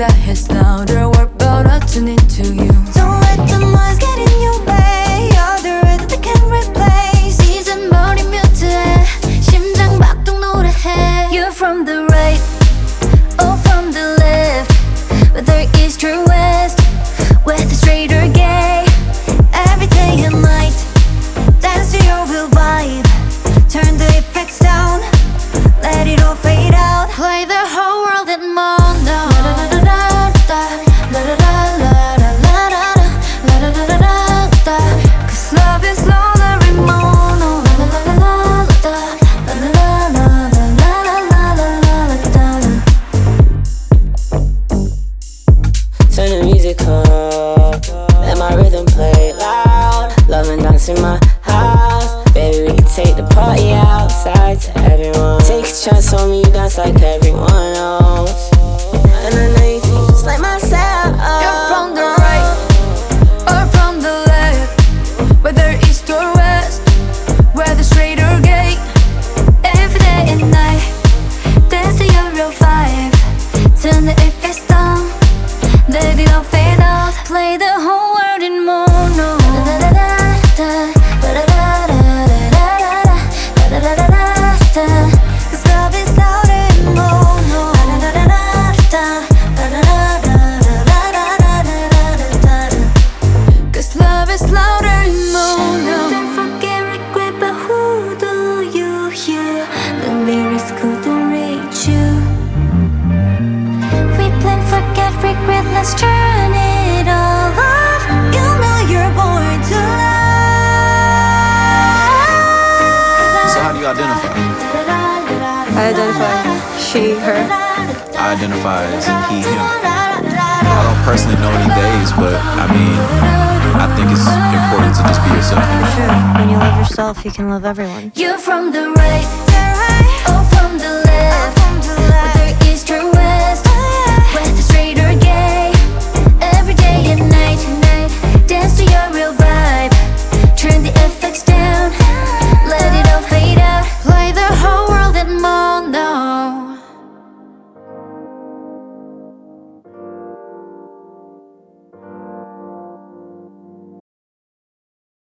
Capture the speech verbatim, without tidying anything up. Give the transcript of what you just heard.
that hits louder. We're about to tune into you. Don't let the noise get in your way. You're the rhythm that can replace. 이젠 머리 뮤트해 심장 박동 노래해. You're from the right or from the left, whether east or west, whether straight or gay. Every day and night, dance to your real vibe. Turn the effects down, let it all fade out. Play the whole world in mono. Cause love is louder in mono. Turn the music up, let my rhythm play loud. Love and dance in my house. Baby, we can take the party outside to everyone. Take a chance on me, dance like everyone else. And I know you think just like myself. You're from the right or from the left, whether east or west, whether straight or gay. Every day and night, dance to your real vibe. Turn the effects down, let it all fade out. Play the whole world in mono. Cause love is louder in mono. Cause love is louder in mono. Don't forget regret, but who do you hear? The lyrics couldn't reach you. Replay, forget, regret, let's turn it all off. You know you're born to love. So how do you identify? I identify she, her. I identify as he, him. I don't personally know any days, but I mean, I think it's important to just be yourself. Sure. When you love yourself, you can love everyone. You're from the right